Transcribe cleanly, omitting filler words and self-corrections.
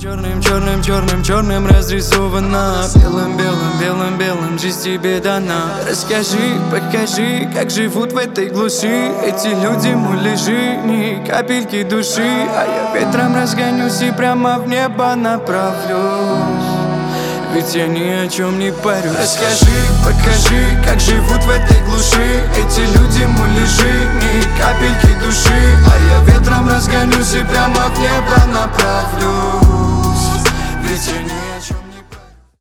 Черным разрисована. Белым жизнь тебе дана. Расскажи, покажи, как живут в этой глуши эти люди, муляжи, ни капельки души. А я ветром разгонюсь и прямо в небо направлюсь, ведь я ни о чем не парюсь. Расскажи, покажи, как живут в этой глуши эти люди, муляжи, ни капельки души. А я ветром разгонюсь и прямо в небо направлюсь, ведь я ни о чем.